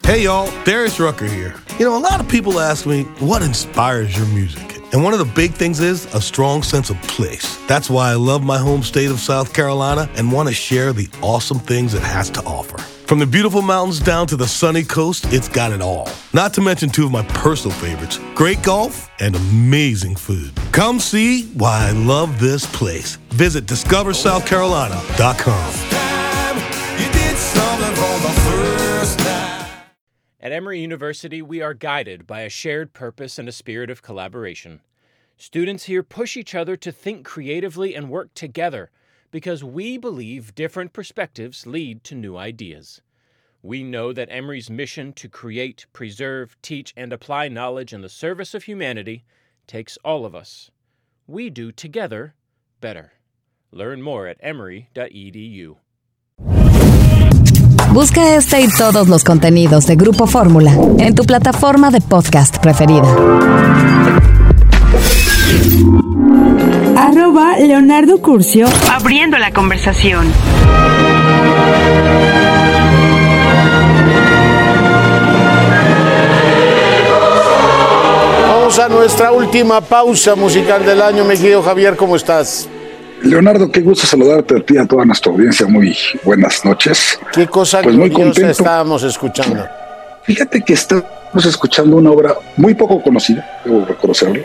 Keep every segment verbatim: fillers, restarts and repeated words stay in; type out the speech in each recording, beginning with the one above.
Hey y'all, Darius Rucker here. You know, a lot of people ask me, what inspires your music? And one of the big things is a strong sense of place. That's why I love my home state of South Carolina and want to share the awesome things it has to offer. From the beautiful mountains down to the sunny coast, it's got it all. Not to mention two of my personal favorites, great golf and amazing food. Come see why I love this place. Visit discover south carolina dot com. At Emory University, we are guided by a shared purpose and a spirit of collaboration. Students here push each other to think creatively and work together because we believe different perspectives lead to new ideas. We know that Emory's mission to create, preserve, teach, and apply knowledge in the service of humanity takes all of us. We do together better. Learn more at emory dot e d u. Busca este y todos los contenidos de Grupo Fórmula en tu plataforma de podcast preferida. Arroba Leonardo Curcio, abriendo la conversación. Vamos a nuestra última pausa musical del año, mi querido Javier, ¿cómo estás? Leonardo, qué gusto saludarte a ti y a toda nuestra audiencia. Muy buenas noches. ¿Qué cosa pues muy contento. Estábamos escuchando? Fíjate que estamos escuchando una obra muy poco conocida, debo reconocerlo,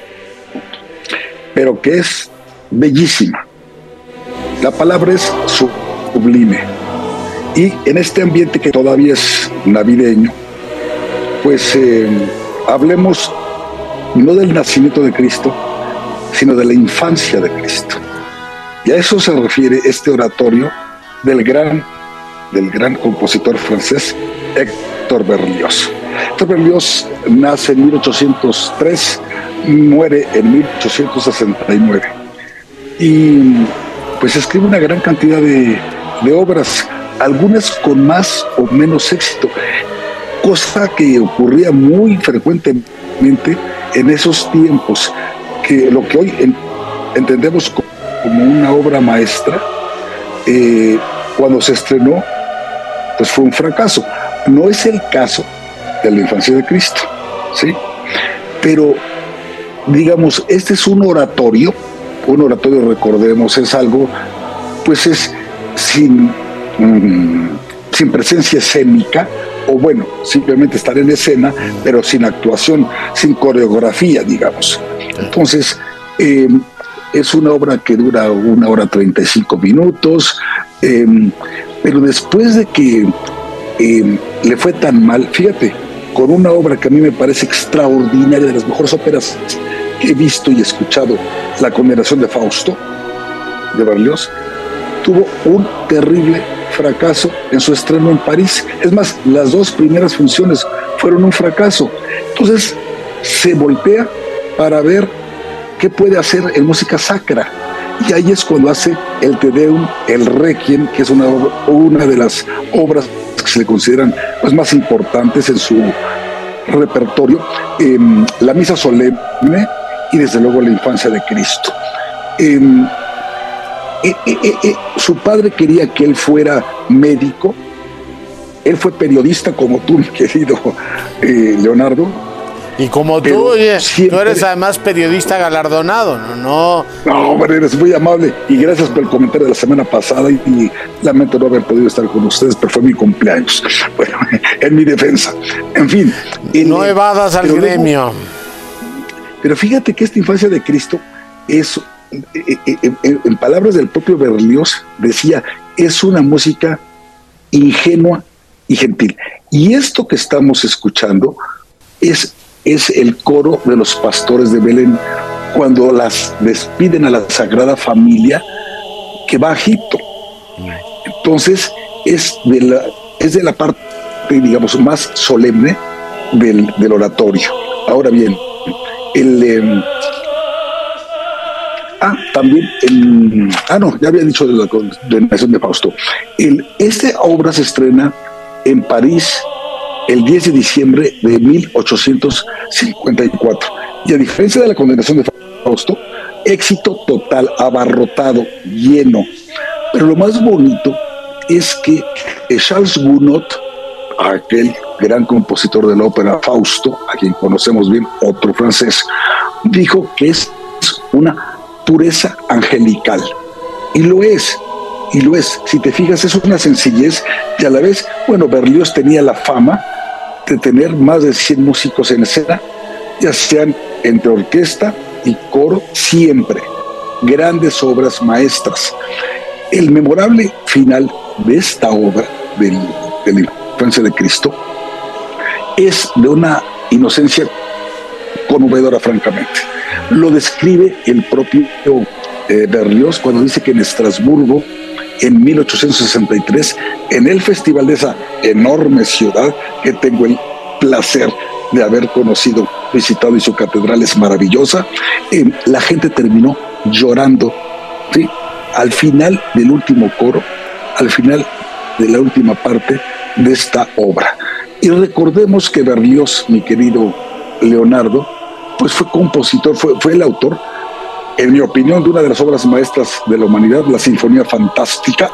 pero que es bellísima. La palabra es sublime. Y en este ambiente que todavía es navideño, pues eh, hablemos no del nacimiento de Cristo, sino de la infancia de Cristo. Y a eso se refiere este oratorio del gran, del gran compositor francés Héctor Berlioz. Héctor Berlioz nace en mil ochocientos tres, muere en mil ochocientos sesenta y nueve. Y pues escribe una gran cantidad de, de obras, algunas con más o menos éxito, cosa que ocurría muy frecuentemente en esos tiempos, que lo que hoy en, entendemos como como una obra maestra, eh, cuando se estrenó, pues fue un fracaso. No es el caso de la infancia de Cristo, ¿sí? Pero, digamos, este es un oratorio, un oratorio, recordemos, es algo, pues es sin, mm, sin presencia escénica, o bueno, simplemente estar en escena, pero sin actuación, sin coreografía, digamos. Entonces, eh, es una obra que dura una hora treinta y cinco minutos, eh, pero después de que eh, le fue tan mal, fíjate, con una obra que a mí me parece extraordinaria, de las mejores óperas que he visto y escuchado, La condenación de Fausto, de Berlioz, tuvo un terrible fracaso en su estreno en París. Es más, las dos primeras funciones fueron un fracaso. Entonces se voltea para ver qué puede hacer en música sacra, y ahí es cuando hace el Te Deum, el Requiem, que es una, una de las obras que se le consideran pues, más importantes en su repertorio, eh, la Misa Solemne y desde luego la Infancia de Cristo. Eh, eh, eh, eh, su padre quería que él fuera médico, él fue periodista como tú, mi querido eh, Leonardo. Y como tú, oye, siempre... tú eres además periodista galardonado, ¿no? No, no, hombre, eres muy amable y gracias por el comentario de la semana pasada y, y lamento no haber podido estar con ustedes, pero fue mi cumpleaños. Bueno, en mi defensa. En fin. El, no evadas al gremio. Luego, pero fíjate que esta infancia de Cristo es, en, en, en palabras del propio Berlioz, decía, es una música ingenua y gentil. Y esto que estamos escuchando es... es el coro de los pastores de Belén cuando las despiden a la Sagrada Familia que va a Egipto. Entonces es de la, es de la parte, digamos, más solemne del, del oratorio. Ahora bien, el eh, ah, también el, ah no, ya había dicho de la condenación de Fausto. El, esta obra se estrena en París el diez de diciembre de mil ochocientos cincuenta y cuatro. Y a diferencia de la condenación de Fausto, éxito total, abarrotado, lleno. Pero lo más bonito es que Charles Gounod, aquel gran compositor de la ópera Fausto, a quien conocemos bien, otro francés, dijo que es una pureza angelical. Y lo es, y lo es. Si te fijas, es una sencillez y a la vez, bueno, Berlioz tenía la fama de tener más de cien músicos en escena, ya sean entre orquesta y coro, siempre. Grandes obras maestras. El memorable final de esta obra, del, de la infancia de Cristo, es de una inocencia conmovedora, francamente. Lo describe el propio eh, Berlioz cuando dice que en Estrasburgo, en mil ochocientos sesenta y tres, en el festival de esa enorme ciudad que tengo el placer de haber conocido, visitado, y su catedral es maravillosa, eh, la gente terminó llorando, ¿sí?, al final del último coro, al final de la última parte de esta obra. Y recordemos que Berlioz, mi querido Leonardo, pues fue compositor, fue, fue el autor, en mi opinión, de una de las obras maestras de la humanidad, la Sinfonía Fantástica,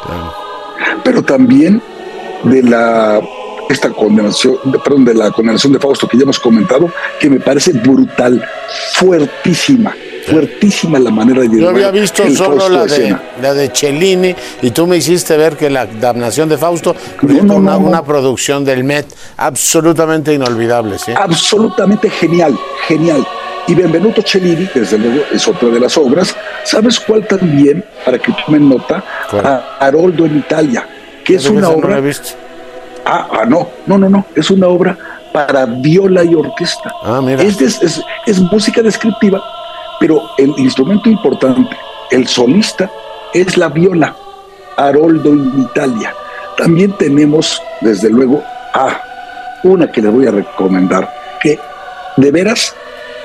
pero también de la esta condenación, perdón, de la condenación de Fausto, que ya hemos comentado, que me parece brutal, fuertísima, fuertísima la manera de llevar. Yo había visto solo la de, la de Cellini, y tú me hiciste ver que la damnación de Fausto no, no, una, no, no. una producción del Met absolutamente inolvidable, ¿sí? Absolutamente genial, genial. Y Benvenuto Cellini, desde luego, es otra de las obras. ¿Sabes cuál también, para que tomen nota? A Aroldo en Italia, que es una obra... No la he visto. Ah, ah, no, no, no, no, es una obra para viola y orquesta. Ah, mira. Es, es, es, es música descriptiva, pero el instrumento importante, el solista, es la viola. Aroldo en Italia. También tenemos, desde luego, ah, una que les voy a recomendar, que de veras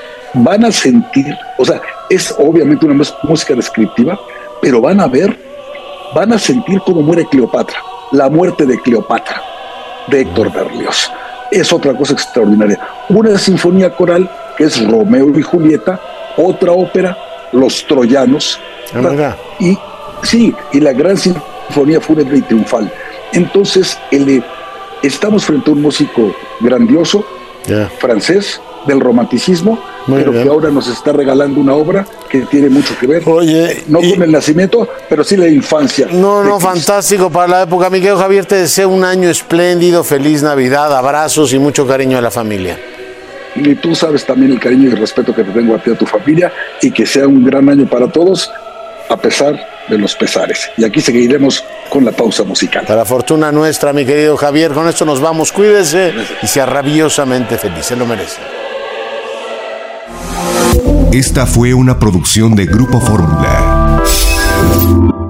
van a sentir, o sea, es obviamente una música descriptiva, pero van a ver, van a sentir cómo muere Cleopatra, la muerte de Cleopatra, de Héctor Berlioz. Es otra cosa extraordinaria. Una sinfonía coral, que es Romeo y Julieta, otra ópera, Los Troyanos, ah, y sí, y la gran sinfonía fúnebre y triunfal. Entonces, el, estamos frente a un músico grandioso, yeah. francés, del romanticismo, muy pero bien. Que ahora nos está regalando una obra que tiene mucho que ver, Oye, no y... con el nacimiento, pero sí la infancia. No, no, fantástico para la época. Mi querido Javier, te deseo un año espléndido, feliz Navidad, abrazos y mucho cariño a la familia. Y tú sabes también el cariño y el respeto que te tengo a ti y a tu familia, y que sea un gran año para todos, a pesar de los pesares. Y aquí seguiremos con la pausa musical. Para fortuna nuestra, mi querido Javier, con esto nos vamos. Cuídese y sea rabiosamente feliz, se lo merece. Esta fue una producción de Grupo Fórmula.